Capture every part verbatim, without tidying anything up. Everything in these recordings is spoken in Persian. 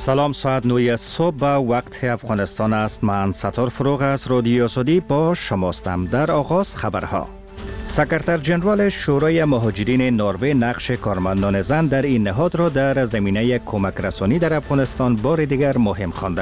سلام، ساعت نه صبح به وقت افغانستان است. من ستار فروغ از رادیو آزادی با شماستم. در آغاز خبرها. سکرتر جنرال شورای مهاجرین نروژ نقش کارمندان زن در این نهاد را در زمینه کمک رسانی در افغانستان بار دیگر مهم خوانده.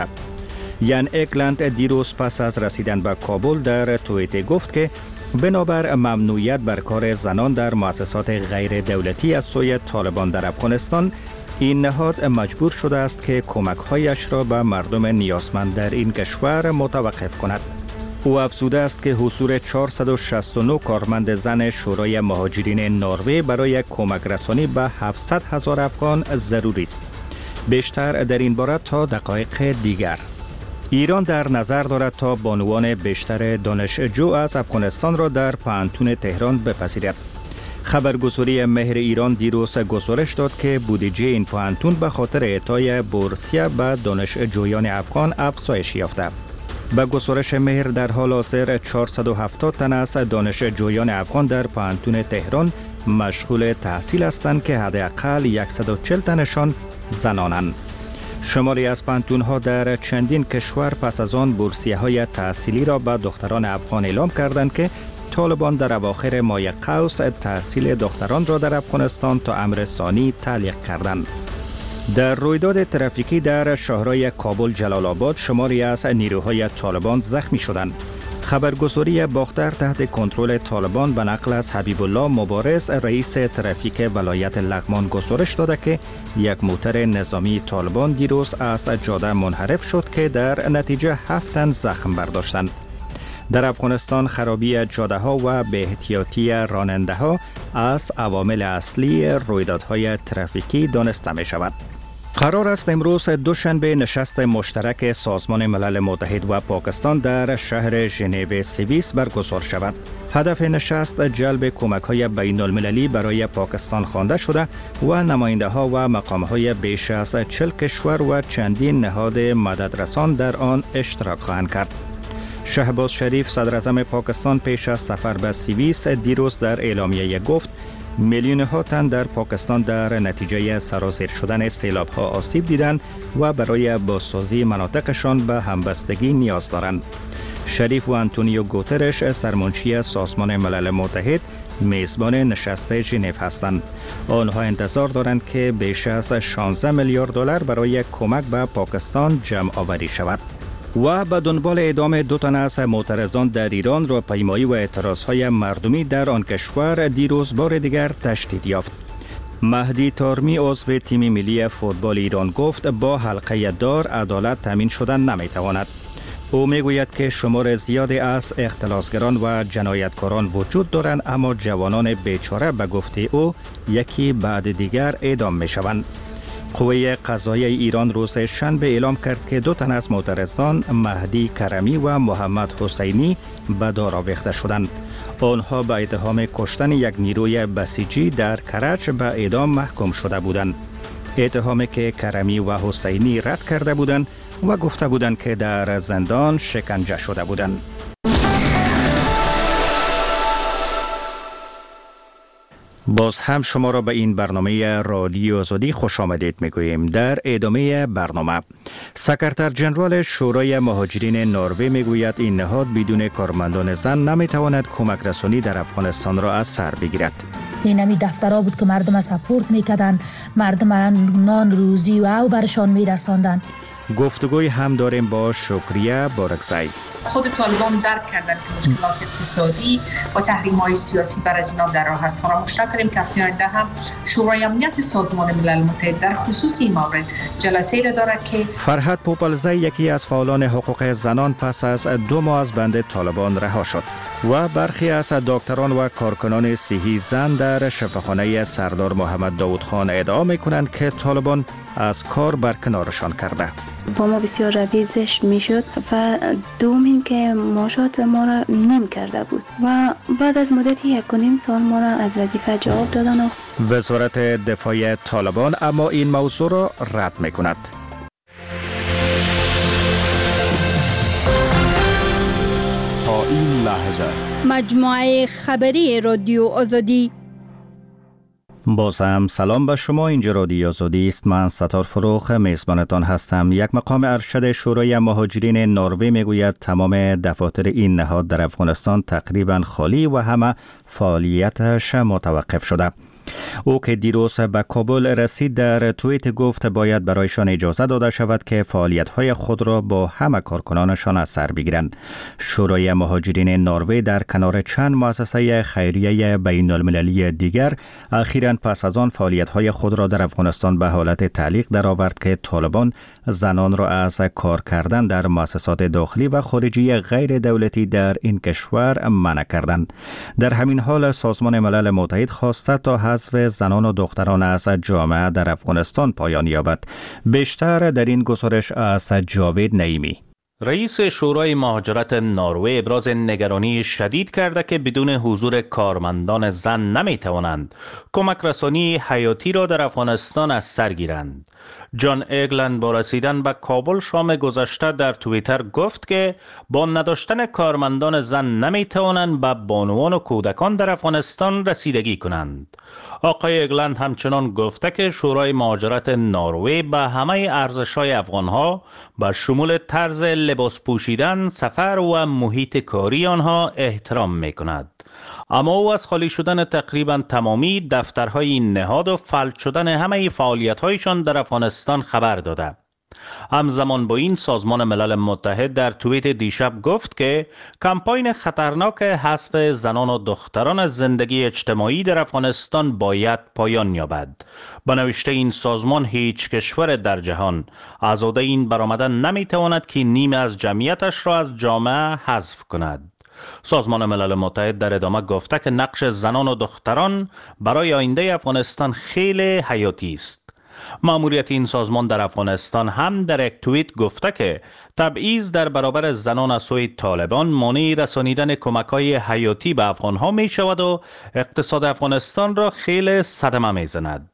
یان اگلند دیروز پس از رسیدن به کابل در توییت گفت که بنابر ممنوعیت بر کار زنان در مؤسسات غیر دولتی از سوی طالبان در افغانستان، این نهاد مجبور شده است که کمک‌هایش را به مردم نیازمند در این کشور متوقف کند. او افزوده است که حضور چهارصد و شصت و نه کارمند زن شورای مهاجرین نروژ برای کمک رسانی به هفتصد هزار افغان ضروری است. بیشتر در این باره تا دقایق دیگر. ایران در نظر دارد تا بانوان بیشتر دانشجو از افغانستان را در پانتون تهران بپذیرد. خبرگزاری مهر ایران دیروز گزارش داد که بودجه این پانتون به خاطر اعطای بورسیه به دانشجویان افغان افزایش یافته. به گزارش مهر در حال حاضر چهارصد و هفتاد تن از دانشجویان افغان در پانتون تهران مشغول تحصیل هستند که حداقل صد و چهل تنشان زنانند. شماری از پانتون‌ها در چندین کشور پس از آن بورسیه‌های تحصیلی را به دختران افغان اعلام کردند که طالبان در اواخر ماه قوس تحصیل دختران را در افغانستان تا امر ثانی تعلیق کردند. در رویداد ترافیکی در شهرهای کابل جلال آباد شماری از نیروهای طالبان زخمی شدند. خبرگزاری باختر تحت کنترل طالبان به نقل از حبیب الله مبارز رئیس ترافیک ولایت لغمان گزارش داده که یک موتر نظامی طالبان دیروز از جاده منحرف شد که در نتیجه هفت تن زخم برداشتند. در افغانستان خرابی جاده ها و بی‌احتیاطی راننده ها از عوامل اصلی رویدادهای ترافیکی دانسته می شود. قرار است امروز دوشنبه نشست مشترک سازمان ملل متحد و پاکستان در شهر ژنو سوئیس برگزار شود. هدف نشست جلب کمک‌های بین‌المللی برای پاکستان خوانده شده و نماینده‌ها و مقام‌های بیش از چهل کشور و چندین نهاد مددرسان در آن اشتراک خواهند کرد. شهباز شریف صدر اعظم پاکستان پیش از سفر به سوئیس دیروز در اعلامیه گفت میلیون ها تن در پاکستان در نتیجه سرازیر شدن سیلاب ها آسیب دیدند و برای بازسازی مناطقشان به همبستگی نیاز دارند. شریف و آنتونیو گوترش سرمنشی سازمان ملل متحد میزبان نشست ژنو هستند. آنها انتظار دارند که بیش از شانزده میلیارد دلار برای کمک به پاکستان جمع آوری شود. و به دنبال اعدام دو تن از معترضان در ایران راهپیمایی و اعتراضهای مردمی در آن کشور دیروز بار دیگر تشدید یافت. مهدی تارمی عضو تیم ملی فوتبال ایران گفت با حلقه دار عدالت تامین شدن نمیتواند. او میگوید که شمار زیادی از اختلاسگران و جنایتکاران وجود دارند، اما جوانان بیچاره به گفته او یکی بعد دیگر اعدام میشوند. قوه قضاییه ایران روز شنبه اعلام کرد که دو تن از معترضان مهدی کرمی و محمد حسینی به دار آویخته شدند. آنها به اتهام کشتن یک نیروی بسیجی در کرج به اعدام محکوم شده بودند. اتهامی که کرمی و حسینی رد کرده بودند و گفته بودند که در زندان شکنجه شده بودند. باز هم شما را به این برنامه رادیو آزادی خوش آمدید میگوییم. در ادامه برنامه سکرتر جنرال شورای مهاجرین نروژ میگوید این نهاد بدون کارمندان زن نمیتواند کمک رسانی در افغانستان را از سر بگیرد. این همی دفترها بود که مردم سپورت میکردن، مردم نان روزی و او برشان میرساندن. گفتگوی هم داریم با شکریه بارکزی. خود طالبان درک کردن که مشکلات اقتصادی و تحریم‌های سیاسی بر از اینا در راه است. ما مشتاق کردیم که هفته آینده هم شورای امنیت سازمان ملل متحد در خصوص این مورد جلسه را دارد که فرهاد پوپلزی یکی از فعالان حقوق زنان پس از دو ماه از بند طالبان رها شد و برخی از دکتران و کارکنان صحی زن در شفاخانه سردار محمد داود خان ادعا می‌کنند که طالبان از کار برکنارشان کرده. با ما بسیار روی زشت میشد و دوم این که معاشات ما را نمی کرده بود و بعد از مدتی یک و نیم سال ما را از وظیفه جواب دادن. و وزارت دفاع طالبان اما این موضوع را رد میکند. تا این لحظه مجموعه خبری رادیو آزادی باز هم سلام به شما. اینجا رادیو آزادی است. من ستار فروغ میزبانتان هستم. یک مقام ارشد شورای مهاجرین نروژ میگوید تمام دفاتر این نهاد در افغانستان تقریبا خالی و همه فعالیتش متوقف شده. او که دیروز به کابل رسید در توییت گفت باید برایشان اجازه داده شود که فعالیت‌های خود را با همه کارکنانشان از سر بگیرند. شورای مهاجرین نروژ در کنار چند مؤسسه خیریه بین المللی دیگر اخیراً پس از آن فعالیت‌های خود را در افغانستان به حالت تعلیق درآورد که طالبان زنان را از کار کردن در مؤسسات داخلی و خارجی غیر دولتی در این کشور منع کردند. در همین حال سازمان ملل متحد خواسته تا حذف زنان و دختران از جامعه در افغانستان پایان یابد. بیشتر در این گزارش از جاوید نعیمی. رئیس شورای مهاجرت نروژ ابراز نگرانی شدید کرده که بدون حضور کارمندان زن نمی توانند کمک رسانی حیاتی را در افغانستان از سر گیرند. جان اگلند با رسیدن به کابل شام گذشته در توییتر گفت که با نداشتن کارمندان زن نمی توانند به بانوان و کودکان در افغانستان رسیدگی کنند. آقای اگلند همچنان گفته که شورای مهاجرت نروژ به همه ارزش‌های افغان‌ها به شمول طرز لباس پوشیدن، سفر و محیط کاری آنها احترام می‌کند. اما او از خالی شدن تقریبا تمامی دفترهای این نهاد و فلج شدن همه فعالیت‌هایشان در افغانستان خبر داده. همزمان با این سازمان ملل متحد در توییت دیشب گفت که کمپاین خطرناک حذف زنان و دختران از زندگی اجتماعی در افغانستان باید پایان یابد. با نوشته این سازمان هیچ کشور در جهان آزاده این برآمدن نمیتواند که نیمه از جمعیتش را از جامعه حذف کند. سازمان ملل متحد در ادامه گفته که نقش زنان و دختران برای آینده افغانستان خیلی حیاتی است. مأموریت این سازمان در افغانستان هم در یک توییت گفته که تبعیض در برابر زنان از سوی طالبان مانع رسانیدن کمک‌های حیاتی به افغان‌ها می شود و اقتصاد افغانستان را خیلی صدمه می زند.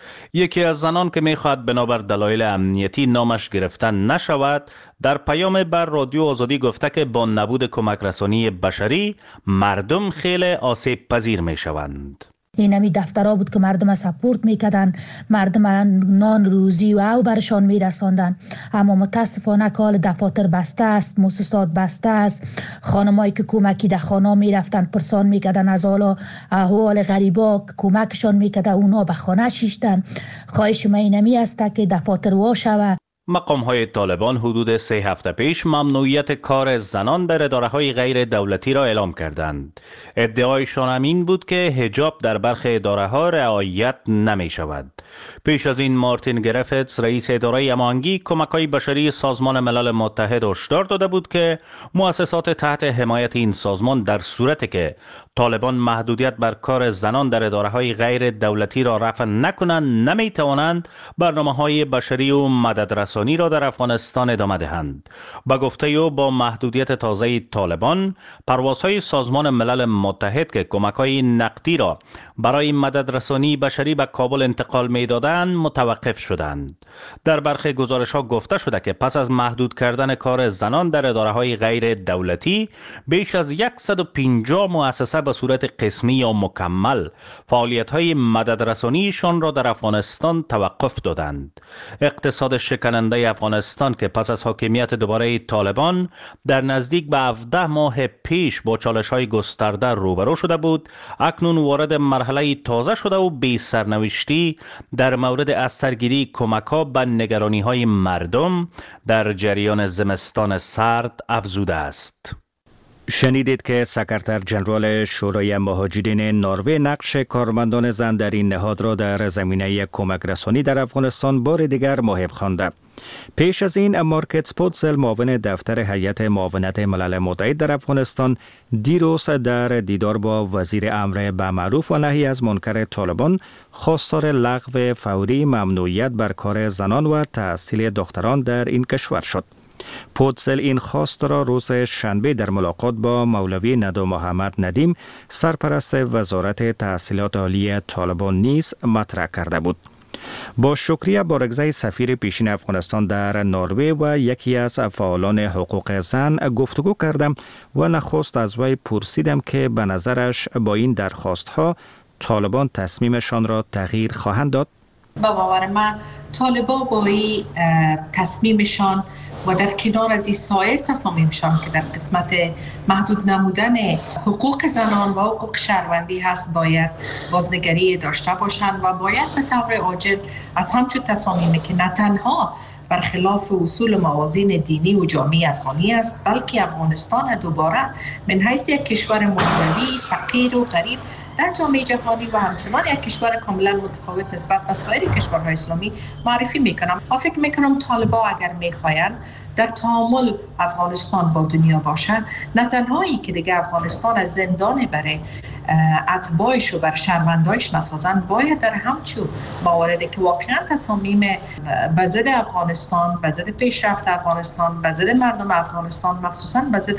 یکی از زنان که می‌خواهد بنابر دلایل امنیتی نامش گرفتن نشود در پیام بر رادیو آزادی گفته که با نبود کمک رسانی بشری مردم خیلی آسیب پذیر می‌شوند. این همی دفترها بود که مردم سپورت میکردن، مردم نان روزی و او برشان میرساندن. اما متاسفانه که حال دفاتر بسته است، مؤسسات بسته است. خانمایی که کمکی در خانه میرفتن پرسان میکردن از حالا احوال غریبا، کمکشان میکرد، اونا به خانه شیشتن. خواهش من این همی است که دفاتر وا شود. مقام های طالبان حدود سه هفته پیش ممنوعیت کار زنان در اداره های غیر دولتی را اعلام کردند. ادعایشان همین بود که حجاب در برخی اداره ها رعایت نمی شود. پیش از این مارتین گرفتس رئیس اداره امانگی کمک های بشری سازمان ملل متحد هشدار داده بود که مؤسسات تحت حمایت این سازمان در صورتی که طالبان محدودیت بر کار زنان در اداره های غیر دولتی را رفع نکنند نمی توانند برنامه های بشری و مدد رسانی را در افغانستان ادامه دهند. با گفته او با محدودیت تازه طالبان پروازهای سازمان ملل متحد که کمک‌های نقدی را برای مدد رسانی بشری به کابل انتقال می‌دادند متوقف شدند. در برخی گزارش‌ها گفته شده که پس از محدود کردن کار زنان در اداره‌های غیر دولتی بیش از صد و پنجاه مؤسسه به صورت قسمی یا مکمل فعالیت‌های مدد رسانیشان را در افغانستان توقف دادند. اقتصاد شکننده افغانستان که پس از حاکمیت دوباره طالبان در نزدیک به هفده ماه پیش با چالش‌های گسترده روبرو شده بود، اکنون وارد مرحله تازه شده و بی سرنوشتی در مورد از سرگیری کمک‌ها به نگرانی‌های مردم در جریان زمستان سرد افزوده است. شنیدید که سکرتر جنرال شورای مهاجرین نروژ نقش کارمندان زن در این نهاد را در زمینه کمک رسانی در افغانستان بار دیگر محب خوانده. پیش از این مارکت پوتزل معاون دفتر هیئت معاونت ملل متحد در افغانستان دیروز در دیدار با وزیر امر به معروف و نهی از منکر طالبان خواستار لغو فوری ممنوعیت بر کار زنان و تحصیل دختران در این کشور شد. پوتزل این خواست را روز شنبه در ملاقات با مولوی ندو محمد ندیم سرپرست وزارت تحصیلات عالی طالبان نیز مطرح کرده بود. با شکریه بارگزای سفیر پیشین افغانستان در نروژ و یکی از فعالان حقوق زن گفتگو کردم و نخست از وی پرسیدم که به نظرش با این درخواست ها طالبان تصمیمشان را تغییر خواهند داد؟ با باور من طالبا با این تصمیمشان و در کنار از این سایر تصامیمشان که در قسمت محدود نمودن حقوق زنان و حقوق شهروندی هست باید بازنگری داشته باشند و باید به طور عاجل از همچون تصامیمی که نه تنها برخلاف اصول موازین دینی و جامعه افغانی است بلکه افغانستان دوباره من حیث یک کشور مولوی فقیر و غریب در جامعه جهانی و همچنان یک کشور کاملا متفاوت نسبت به سایر کشورهای اسلامی معرفی میکنم. و فکر میکنم طالبا اگر میخواین در تعامل افغانستان با دنیا باشن، نه تنهایی که دیگه افغانستان از زندان برای اتباعش و بر شهروندایش نسازن، باید در همچون مواردی که واقعا تصامیم به ضد افغانستان، به ضد پیشرفت افغانستان، به ضد مردم افغانستان، مخصوصا به ضد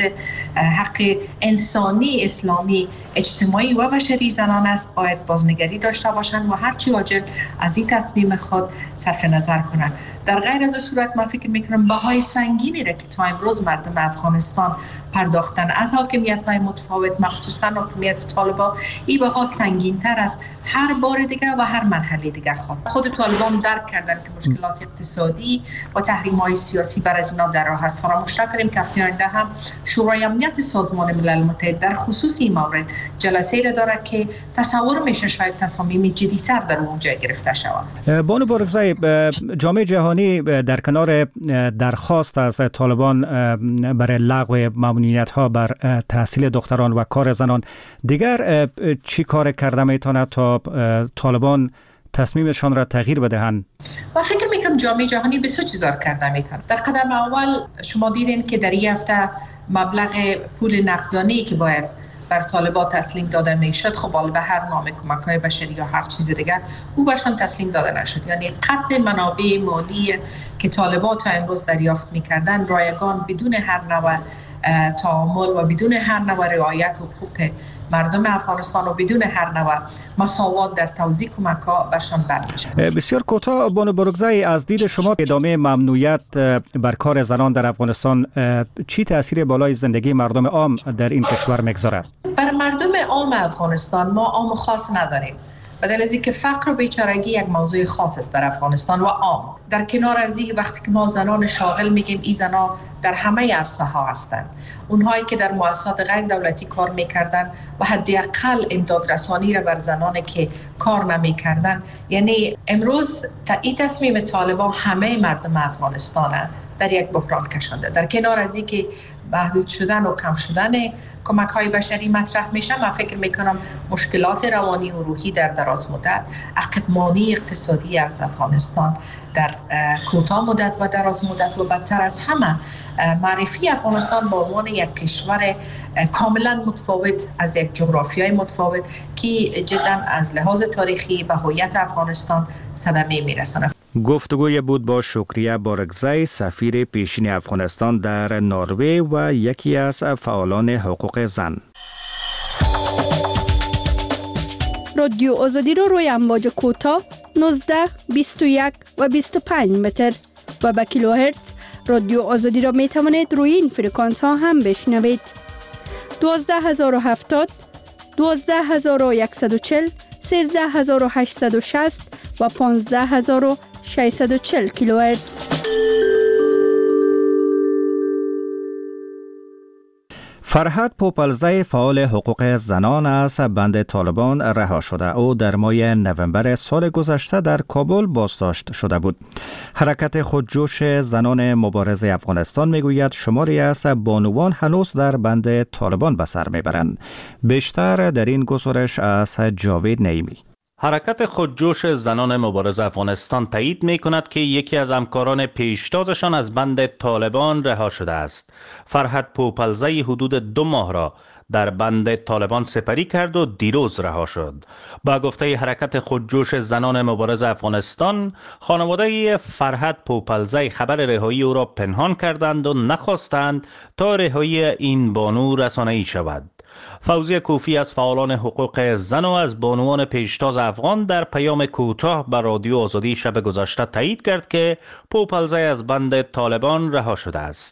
حق انسانی، اسلامی، اجتماعی و بشری زنان است، باید بازنگری داشته باشند و هرچی عاجل از این تصمیم خود صرف نظر کنند. در غیر از صورت ما فکر میکنم بهای سنگینی را که تا امروز مردم افغانستان پرداختن از حاکمیت‌های متفاوت، مخصوصا حاکمیت طالبان، این بها سنگین‌تر است هر بار دیگه و هر مرحله دیگه. خود خود طالبان درک کردن که مشکلات اقتصادی و تحریم‌های سیاسی بر از اینا در راه است. فراموش نکنیم که هفته آینده هم شورای امنیت سازمان ملل متحد در خصوص این مورد جلسه را دارد که تصور میشه شاید تصامیم جدی‌تر در اونجا گرفته شود. بانو بارگزای، جامعه جهانی در کنار درخواست از طالبان برای لغو ممنوعیت‌ها بر تحصیل دختران و کار زنان، دیگر چی کار کرده میتونه تا طالبان تصمیمشان را تغییر بدهند؟ و فکر میکنم جامعه جهانی بسیار چیزا کرده میتونه. در قدم اول شما دیدین که در این هفته مبلغ پول نقدانی که باید بر طالبان تسلیم داده میشد، خب حالا به هر نام کمک‌های بشری یا هر چیز دیگر او برشان تسلیم داده نشد. یعنی قطع منابع مالی که طالبان تا امروز دریافت میکردن رایگان بدون هر نوع تعامل و بدون هر نوع رعایت حقوق مردم افغانستان و بدون هر نوع مساوات در توزیع کمک‌ها برشان برمی‌شد. بسیار کوتاه بانو بارگزای، از دید شما ادامه ممنوعیت بر کار زنان در افغانستان چی تأثیر بالای زندگی مردم عام در این کشور میگذاره؟ بر مردم عام افغانستان ما عام خاص نداریم. بدل از اینکه فقر و بیچارگی یک موضوع خاص است در افغانستان و عام. در کنار از این وقتی که ما زنان شاغل میگیم، این زنان در همه عرصه ها هستند. اونهایی که در مؤسسات غیر دولتی کار میکردن و حداقل امداد رسانی را بر زنانی که کار نمیکردن، یعنی امروز این تصمیم طالبان همه مردم افغانستان در یک بحران کشانده. در کنار از این که محدود شدن و کم شدن کمک‌های بشری مطرح میشه، من فکر میکنم مشکلات روانی و روحی در دراز مدت، عقب‌مانی اقتصادی از افغانستان در کوتاه مدت و دراز مدت و بدتر از همه معرفی افغانستان به عنوان یک کشور کاملا متفاوت از یک جغرافیای متفاوت که جدا از لحاظ تاریخی به هویت افغانستان صدمه میرسانه. گفتگوی بود با شکریه بارگزای، سفیر پیشین افغانستان در نروژ و یکی از فعالان حقوق زن. رادیو آزادی رو روی امواج کوتاه نوزده، بیست و یک و بیست و پنج متر و با کیلوهرتز رادیو آزادی را می توانید روی این فرکانس ها هم بشنوید. دوازده هزار و هفتاد، دوازده هزار و صد و چهل، سیزده هزار و هشتصد و شصت و پانزده هزار و ششصد و چهل کیلوهرتز. فرهاد پوپلزی، فعال حقوق زنان از بند طالبان رها شده. او در ماه نوامبر سال گذشته در کابل بازداشت شده بود. حرکت خودجوش زنان مبارز افغانستان میگوید شماری از بانوان هنوز در بند طالبان به سر میبرند. بیشتر در این گزارش از جاوید نعیمی. حرکت خودجوش زنان مبارز افغانستان تایید می کند که یکی از همکاران پیشتازشان از بند طالبان رها شده است. فرهاد پوپلزی حدود دو ماه را در بند طالبان سپری کرد و دیروز رها شد. با گفته حرکت خودجوش زنان مبارز افغانستان، خانواده فرهاد پوپلزی خبر رهایی او را پنهان کردند و نخواستند تا رهایی این بانو رسانه‌ای شود. فوزی کوفی از فعالان حقوق زن و از بانوان پیشتاز افغان در پیام کوتاه به رادیو آزادی شب گذشته تایید کرد که پوپلزی از بند طالبان رها شده است.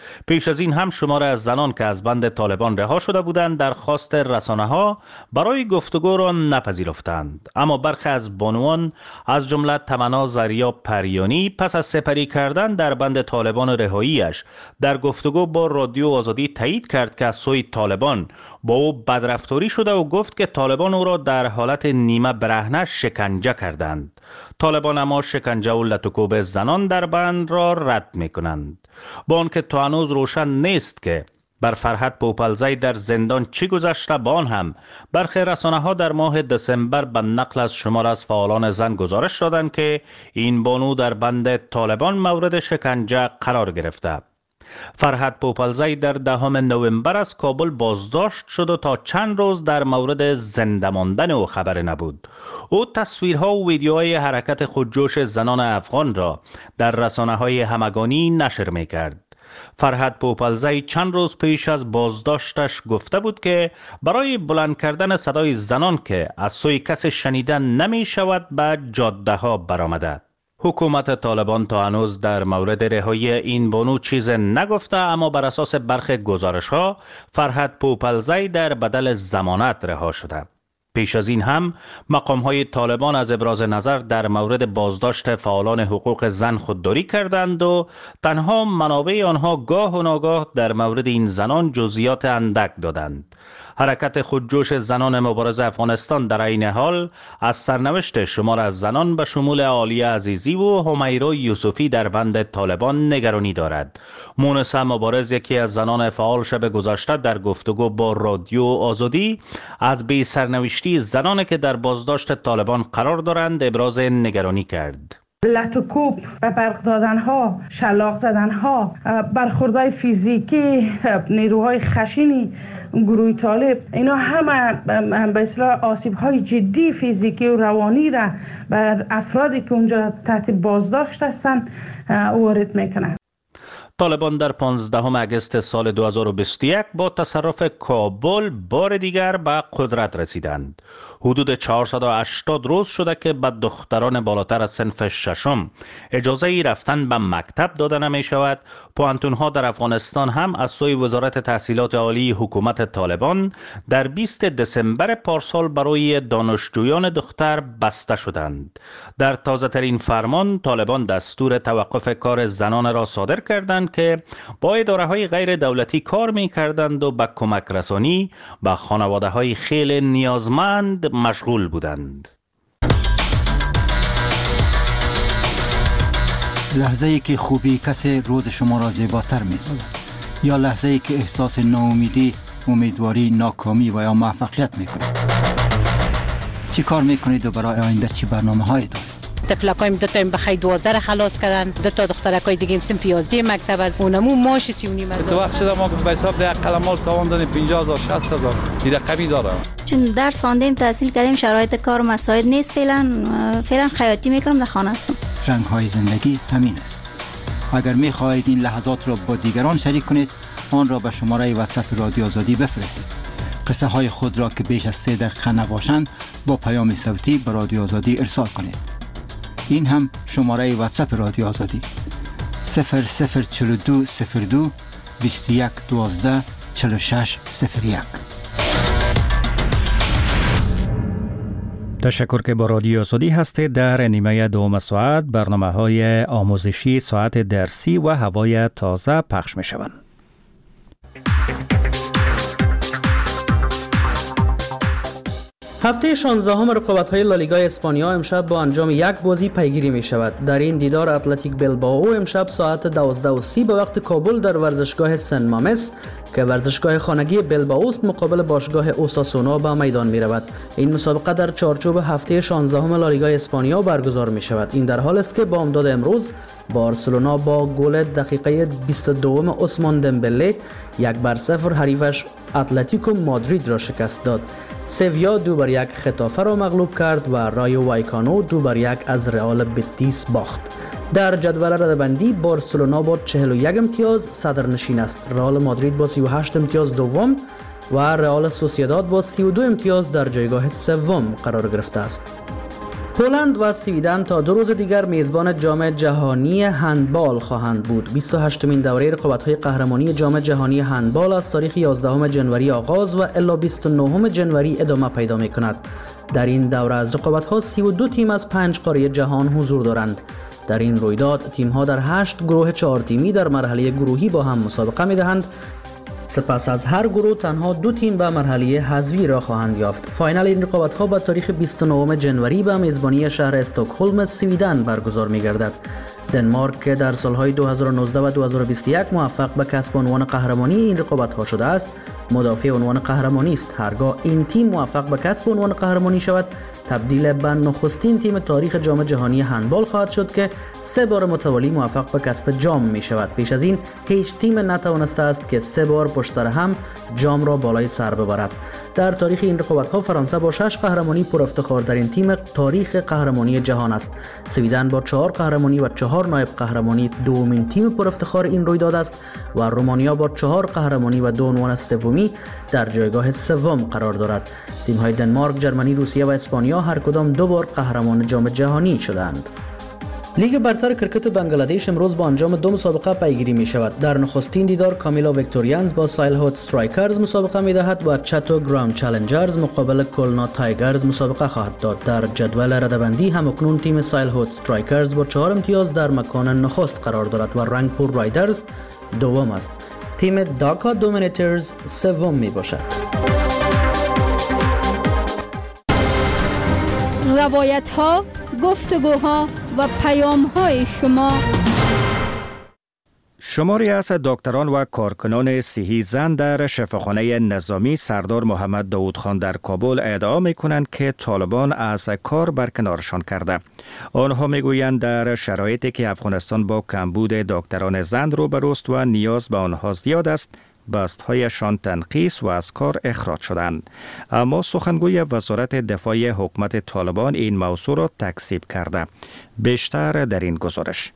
پیش از این هم شمار از زنان که از بند طالبان رها شده بودند درخواست رسانه‌ها برای گفتگو را نپذیرفتند، اما برخی از بانوان از جمله تمنا زریا پریانی پس از سپری کردن در بند طالبان و رهاییش در گفتگو با رادیو آزادی تایید کرد که از سوی طالبان با او بدرفتاری شده و گفت که طالبان او را در حالت نیمه برهنه شکنجه کردند. طالبان اما شکنجه و لطوکوب زنان در بند را رد می کنند. با آنکه تا هنوز روشن نیست که بر فرهاد پوپلزی در زندان چی گذشته، با آن هم برخی رسانه‌ها در ماه دسامبر به نقل از شمار از فعالان زن گزارش دادند که این بانو در بند طالبان مورد شکنجه قرار گرفته. فرهاد پوپلزی در دهم نوامبر از کابل بازداشت شد و تا چند روز در مورد زنده ماندن او خبر نبود. او تصویرها و ویدیوهای حرکت خودجوش زنان افغان را در رسانه‌های همگانی نشر می‌کرد. فرهاد پوپلزی چند روز پیش از بازداشتش گفته بود که برای بلند کردن صدای زنان که از سوی کس شنیدن نمی شود به جاده ها برآمده. حکومت طالبان تا هنوز در مورد رهایی این بانو چیز نگفته، اما بر اساس برخی گزارش ها فرهاد پوپلزی در بدل ضمانت رها شده. پیش از این هم مقام های طالبان از ابراز نظر در مورد بازداشت فعالان حقوق زن خودداری کردند و تنها منابع آنها گاه و ناگاه در مورد این زنان جزئیات اندک دادند. حرکت خودجوش زنان مبارز افغانستان در این حال از سرنوشت شمار از زنان به شمول عالیه عزیزی و همیرا یوسفی در بند طالبان نگرانی دارد. مونسه مبارز، یکی از زنان فعال، شب گذشته در گفتگو با رادیو آزادی از بی سرنوشتی زنانی که در بازداشت طالبان قرار دارند ابراز نگرانی کرد. لطوکوب و برق دادن ها، شلاق زدن ها، برخوردهای فیزیکی نیروهای خشنی گروه طالب، اینا همه به اصطلاح آسیب های جدی فیزیکی و روانی را بر افرادی که اونجا تحت بازداشت هستند وارد میکنند. طالبان در پانزدهم اگست سال دو هزار و بیست و یک با تصرف کابل بار دیگر به قدرت رسیدند. حدود چهارصد و هشتاد روز شده که به دختران بالاتر از صنف ششم اجازه ای رفتن به مکتب داده نمی شود. پوهنتون‌ها در افغانستان هم از سوی وزارت تحصیلات عالی حکومت طالبان در بیست دسامبر پارسال برای دانشجویان دختر بسته شدند. در تازه ترین فرمان طالبان دستور توقف کار زنان را صادر کردند که با اداره های غیر دولتی کار می کردند و به کمک رسانی به خانواده های خیلی نیازمند مشغول بودند. لحظه ای که خوبی کسی روز شما را زیباتر می سازد، یا لحظه ای که احساس ناامیدی، امیدواری، ناکامی و یا موفقیت می کنید. چی کار می کنید و برای آینده چی برنامه هایی دارید؟ تفلکایم دو تا این بخی دوازده را خلاص کردن، دو تا دخترکای دیگه صنف یازده مکتب از اونمو ماش سی و نیم هزار. تو وقت شده ما به حساب ده قلمال تاوان دادیم پنجاه هزار شصت هزار این رقمی داره. چون درس خواندیم تحصیل کردیم شرایط کار مساعد نیست، فعلا فعلا خیاطی میکنم، در خانه هستم. رنگ های زندگی همین است. اگر می خواهید این لحظات را با دیگران شریک کنید، آن را به شماره واتساپ رادیو آزادی بفرستید. قصه های خود را که بیش از سه دقیقه نباشند با پیام صوتی به رادیو آزادی ارسال کنید. این هم شماره واتساپ رادیو آزادی صفر صفر چهل و دو صفر دو بیست و یک دوازده چهل و شش صفر یک. تشکر که با رادیو آزادی هستید. در نیمه دوم ساعت برنامه های آموزشی، ساعت درسی و هوای تازه پخش می شوند. هفته شانزدهم رقابت‌های لالیگا اسپانیا امشب با انجام یک بازی پیگیری می شود. در این دیدار اتلتیک بلبائو امشب ساعت دوازده و سی به وقت کابل در ورزشگاه سن مامس که ورزشگاه خانگی بلبائو است مقابل باشگاه اوساسونا به میدان می رود. این مسابقه در چارچوب هفته شانزدهم لالیگا اسپانیا برگزار می شود. این در حال است که با امداد امروز بارسلونا با گل دقیقه بیست و دو عثمان دمبله یک بر صفر حریفش اتلتیکو مادرید را شکست داد. سویا دو بر یک خطافه را مغلوب کرد و رایو وایکانو دو بر یک از رئال بتیس باخت. در جدول رده‌بندی بارسلونا با چهل و یک امتیاز صدرنشین است. رئال مادرید با سی و هشت امتیاز دوم و رئال سوسییداد با سی و دو امتیاز در جایگاه سوم قرار گرفته است. پولند و سویدن تا دو روز دیگر میزبان جام جهانی هندبال خواهند بود. بیست و هشتمین دوره رقابت‌های قهرمانی جام جهانی هندبال از تاریخ یازدهم ژانویه آغاز و الی بیست و نهم ژانویه ادامه پیدا می‌کند. در این دوره از رقابت‌ها سی و دو تیم از پنج قاره جهان حضور دارند. در این رویداد تیم‌ها در هشت گروه چهار تیمی در مرحله گروهی با هم مسابقه می‌دهند. سپس از هر گروه تنها دو تیم به مرحله حذفی را خواهند یافت. فاینال این رقابت‌ها با تاریخ بیست و نهم ژانویه به میزبانی شهر استکهلم سویدن برگزار می‌گردد. دنمارک که در سالهای دو هزار و نوزده و دو هزار و بیست و یک موفق به کسب عنوان قهرمانی این رقابت‌ها شده است، مدافع عنوان قهرمانی است. هرگاه این تیم موفق به کسب عنوان قهرمانی شود، تبدیل به نخستین تیم تاریخ جام جهانی هندبال خواهد شد که سه بار متوالی موفق به کسب جام می شود. پیش از این هیچ تیم نتوانسته است که سه بار پشت سر هم جام را بالای سر ببرد. در تاریخ این رقابت‌ها فرانسه با شش قهرمانی پر افتخار در این تیم تاریخ قهرمانی جهان است. سویدن با چهار قهرمانی و چهار نایب قهرمانی دومین تیم پر افتخار این رویداد است و رومانیا با چهار قهرمانی و دو عنوان سومی در جایگاه سوم قرار دارد. تیم‌های دنمارک، ژرمنی، روسیه و اسپانیا هر کدام دو بار قهرمان جام جهانی شدند. لیگ برتر کرکت بنگلادش امروز با انجام دو مسابقه پیگیری می شود. در نخستین دیدار کامیلا ویکتوریانز با سایل هوت استرایکرز مسابقه می دهد و چاتو گراند چالنجرز مقابل کلنا تایگرز مسابقه خواهد داد. در جدول رده‌بندی هم اکنون تیم سایل هوت استرایکرز با چهار امتیاز در مکان نخست قرار دارد و رنگپور رایدرز دوم است. تیم داکا دومینیترز سوم می باشد. روایت ها، گفتگوها و پیام های شما. شماری از دکتران و کارکنان صحی زن در شفاخانه نظامی سردار محمد داود خان در کابل ادعا می کنند که طالبان از کار برکنارشان کرده. آنها می گویند در شرایطی که افغانستان با کمبود دکتران زن روبروست و نیاز به آنها زیاد است، بستهایشان تنقیص و از کار اخراج شدند. اما سخنگوی وزارت دفاع حکومت طالبان این موضوع را تکذیب کرده. بیشتر در این گزارش.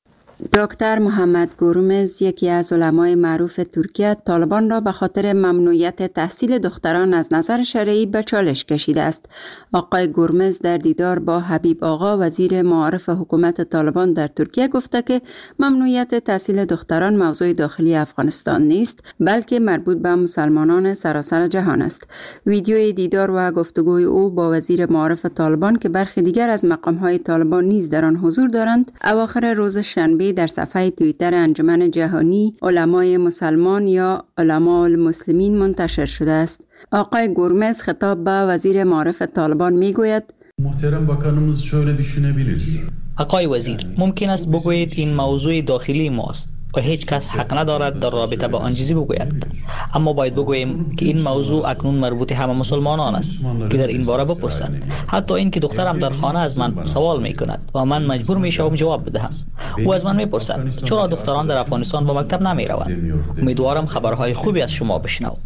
دکتر محمد گورمز، یکی از علمای معروف ترکیه، طالبان را به خاطر ممنوعیت تحصیل دختران از نظر شرعی به چالش کشیده است. آقای گورمز در دیدار با حبیب آقا، وزیر معارف حکومت طالبان در ترکیه، گفته که ممنوعیت تحصیل دختران موضوع داخلی افغانستان نیست، بلکه مربوط به مسلمانان سراسر جهان است. ویدیوی دیدار و گفتگوی او با وزیر معارف طالبان که برخی دیگر از مقام‌های طالبان نیز در آن حضور دارند، اواخر روز شنبه در صفحه توییتر انجمن جهانی علمای مسلمان یا علماء المسلمین منتشر شده است. آقای گورمز خطاب به وزیر معارف طالبان میگوید: محترم bakanımız şöyle düşünebilir. آقای وزیر، ممکن است بگویید این موضوع داخلی ماست و هیچ کس حق ندارد در رابطه با آن چیزی بگوید، اما باید بگوییم که این موضوع اکنون مربوط همه مسلمانان است که در این باره بپرسند. حتی این که دخترم در خانه از من سوال می کند و من مجبور می شوم جواب بدهم. او از من می پرسد چرا دختران در افغانستان به مکتب نمی روند. امیدوارم خبرهای خوبی از شما بشنوم.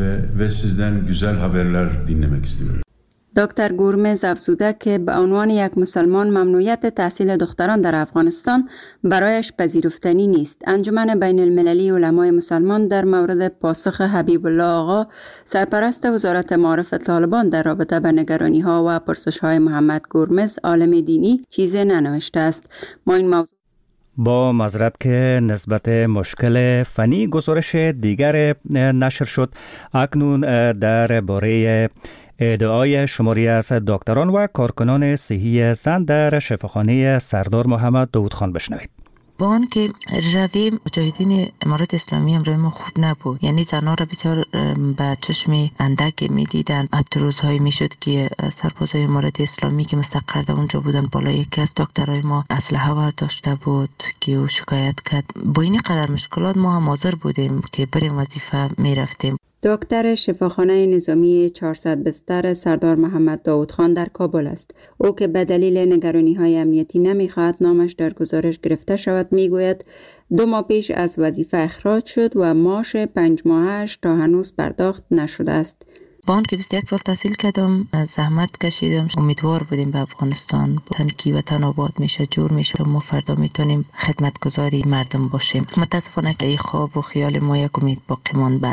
و sizden güzel haberler dinlemek istiyorum. دکتر گورمز افزوده که به عنوان یک مسلمان ممنوعیت تحصیل دختران در افغانستان برایش پذیرفتنی نیست. انجمن بین المللی علمای مسلمان در مورد پاسخ حبیب الله آقا، سرپرست وزارت معارف طالبان، در رابطه به نگرانی ها و پرسش های محمد گورمز عالم دینی چیزی ننوشته است. ما این موضوع با معذرت که نسبت مشکل فنی گزارش دیگر نشر شد، اکنون در باره ادعای شماری از دکتران و کارکنان صحی زن در شفاخانه سردار محمد داود خان بشنوید. با آن که روی مجاهدین امارات اسلامی هم روی ما خوب نبود، یعنی زنها را بسیار به چشم اندک می دیدن. حتی روزهایی می شد که سربازای امارات اسلامی که مستقر در اونجا بودن بالا یکی از دکترای ما اسلحه برداشته بود که او شکایت کرد. با این قدر مشکلات ما هم حاضر بودیم که بریم وظیفه می رفتیم. دکتر شفاخانه نظامی چهارصد بستر سردار محمد داود خان در کابل است. او که به دلیل نگرانی های امنیتی نمیخواهد نامش در گزارش گرفته شود، میگوید دو ماه پیش از وظیفه اخراج شد و معاش پنج ماهش تا هنوز پرداخت نشده است. با آن که بیست و یک سال تحصیل کردم، زحمت کشیدم، امیدوار بودیم به افغانستان وطن کی وطن آباد میشه، جور میشه، ما فردا میتونیم خدمتگزاری مردم باشیم. متاسفانه که این خواب و خیال ما یک امید باقی مانده است.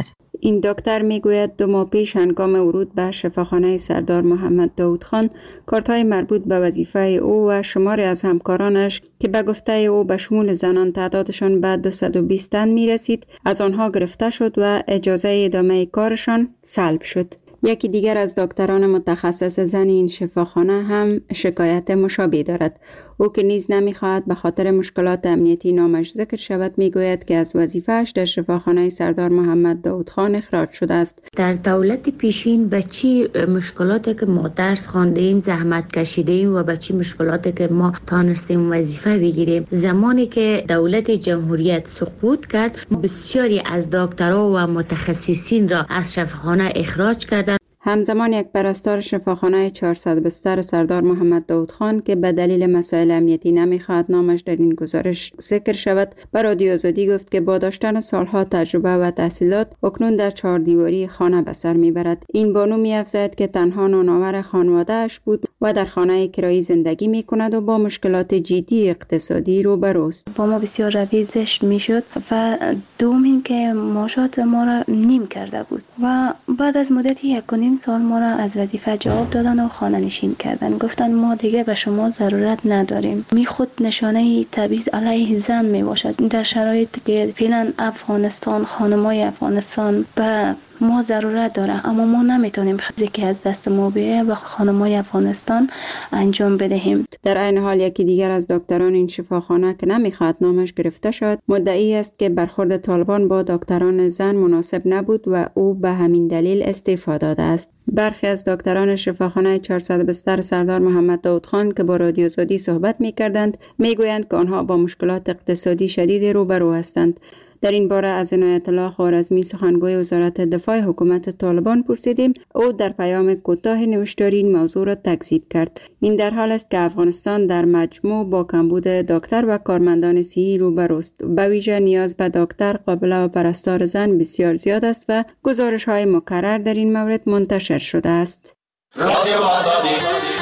این دکتر میگوید دو ماه پیش هنگام ورود به شفاخانه سردار محمد داود خان کارت‌های مربوط به وظیفه او و شماری از همکارانش که به گفته او به شمول زنان تعدادشان به دویست و بیست تن می رسید از آنها گرفته شد و اجازه ادامه کارشان سلب شد. یکی دیگر از دکتران متخصص زن این شفاخانه هم شکایت مشابه دارد. او که نیز نمیخواهد به خاطر مشکلات امنیتی نامش ذکر شود میگوید که از وظیفه‌اش در شفاخانه سردار محمد داود خان اخراج شده است. در دولت پیشین به چی مشکلاتی که ما درس خواندیم زحمت کشیدیم و به چی مشکلاتی که ما تانستیم وظیفه بگیریم، زمانی که دولت جمهوریت سقوط کرد بسیاری از دکترها و متخصصین را از شفاخانه اخراج کردند. همزمان یک پرستار شفاخانه چهارصد بستر سردار محمد داود خان که به دلیل مسائل امنیتی نمیخواهد نامش در این گزارش ذکر شود به رادیو آزادی گفت که با داشتن سالها تجربه و تحصیلات اکنون در چهار دیواری خانه به سر میبرد. این بانو می‌افزاید که تنها نانآور خانواده‌اش بود و در خانه کرایی زندگی میکند و با مشکلات جدی اقتصادی روبروست. با ما بسیار روی زشت میشد و دوم این که معاشات ما را نیم کرده بود و بعد از مدتی یک و سال ما را از وظیفه جواب دادن و خانه نشین کردن. گفتن ما دیگه به شما ضرورت نداریم. می خود نشانه تبعیض علیه زن می باشد. در شرایطی که فعلا افغانستان، خانمای افغانستان به ما ضرورت داره اما ما نمیتونیم خیلی که از دست ما بیه و خانمای افغانستان انجام بدهیم. در این حال یکی دیگر از دکتران این شفاخانه که نمیخواد نامش گرفته شد مدعی است که برخورد طالبان با دکتران زن مناسب نبود و او به همین دلیل استعفا داده است. برخی از دکتران شفاخانه چهارصد بستر سردار محمد داود خان که با رادیو آزادی صحبت میکردند میگویند که آنها با مشکلات اقتصادی شدید روبرو هستند. در این باره از عنایت الله خوارزمی سخنگوی وزارت دفاع حکومت طالبان پرسیدیم. او در پیام کوتاه نوشتاری این موضوع را تکذیب کرد. این در حال است که افغانستان در مجموع با کمبود دکتر و کارمندان صحی روبروست. به ویژه نیاز به دکتر، قابله و پرستار زن بسیار زیاد است و گزارش های مکرر در این مورد منتشر شده است. رادیو آزادی.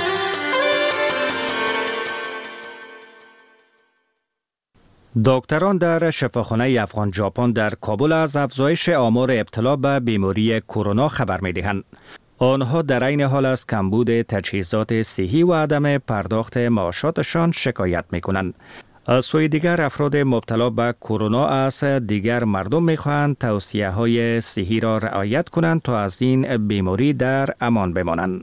دکتران در شفاخانه افغان ژاپن در کابل از افزایش آمار ابتلا به بیماری کرونا خبر می‌دهند. آنها در عین حال از کمبود تجهیزات صحی و عدم پرداخت معاشاتشان شکایت می‌کنند. از سوی دیگر افراد مبتلا به کرونا از دیگر مردم می‌خواهند توصیه‌های صحی را رعایت کنند تا از این بیماری در امان بمانند.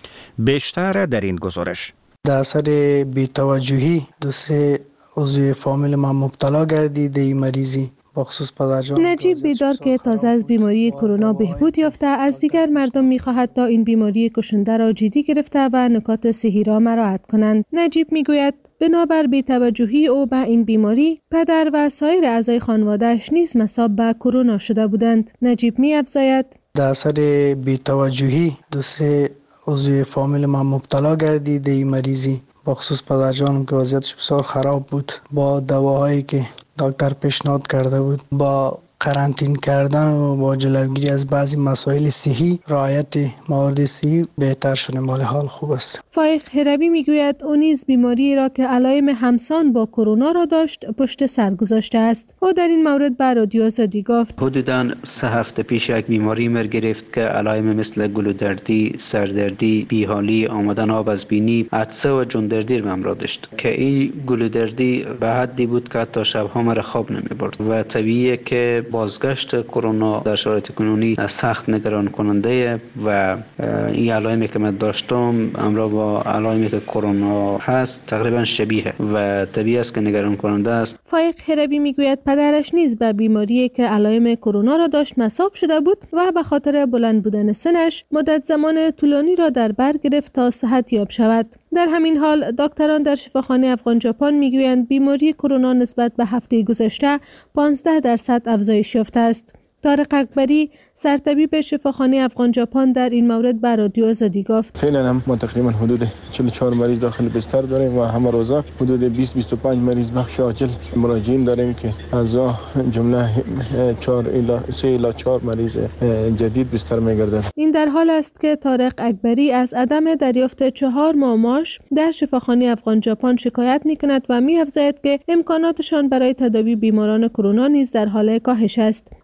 بیشتر در این گزارش. در اثر بی‌توجهی دو سه عضو فامیل من مبتلا گردید این مریضی بخصوص پدرجان. نجیب بیدار که تازه از بیماری کرونا بهبود یافته از دیگر مردم می‌خواهد تا این بیماری کشنده را جدی گرفته و نکات صحی را مراعات کنند. نجیب میگوید بنابر بی‌توجهی او به این بیماری پدر و سایر اعضای خانواده‌اش نیز مصاب به کرونا شده بودند. نجیب می‌افزاید در اثر بی‌توجهی دو سه عضو فامیل من مبتلا گردید این مریضی بخصوص پدرجانم که وضعیتش بسیار خراب بود با دواهایی که دکتر پیشنهاد کرده بود با قرنطین کردن و با جلوگیری از بعضی مسائل صحی رعایت موارد صحی بهتر شده. مال حال خوب است. فایق هروی میگوید او نیز بیماری را که علائم همسان با کرونا را داشت پشت سر گذاشته است. او در این مورد به رادیو آزادی گفت حدوداً سه هفته پیش یک بیماری مر گرفت که علائم مثل گلودردی، سردردی، بیحالی، آمدن آب از بینی، عطسه و جندردی را داشت که این گلودردی به حدی بود که حتی شبها مرا خواب نمیبرد و طبیعیه که بازگشت کرونا در شرایط کنونی سخت نگران کننده و این علائمی که من داشتم همراه با علائمی که کرونا هست تقریبا شبیه و طبیعی است که نگران کننده است. فایق هروی میگوید پدرش نیز به بیماری که علائم کرونا را داشت مصاب شده بود و به خاطر بلند بودن سنش مدت زمان طولانی را در بر گرفت تا صحت یاب شود. در همین حال دکتران در شفاخانه افغان ژاپن میگویند بیماری کرونا نسبت به هفته گذشته پانزده درصد افزایش یافته است. طارق اکبری سرطبیب شفاخانه افغان ژاپن در این مورد به رادیو آزادی گفت فعلا هم ما تقریبا حدود چهل و چهار مریض داخل بستر داریم و همه روزا حدود بیست بیست و پنج مریض بخش عاجل مراجعین داریم که از جمله چهار الی سه الی چهار مریض جدید بستر میگردند. این در حال است که طارق اکبری از عدم دریافت چهار ماه معاش در شفاخانه افغان ژاپن شکایت میکند و می‌افزاید که امکاناتشان برای تداوی بیماران کرونا نیز در حال کاهش است. او از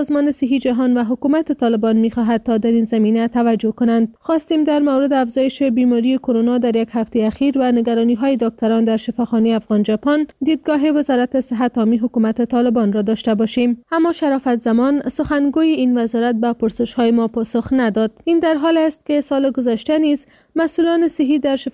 سازمان صحی جهان و حکومت طالبان می‌خواهد تا در این زمینه توجه کنند. خواستیم در مورد افزایش بیماری کرونا در یک هفته اخیر و نگرانی‌های دکتران در شفاخانه افغان ژاپن دیدگاه وزارت صحت عامی حکومت طالبان را داشته باشیم. اما شرافت زمان سخنگوی این وزارت به پرسش‌های ما پاسخ نداد. این در حال است که سال گذشته نیز مسئولان صحی در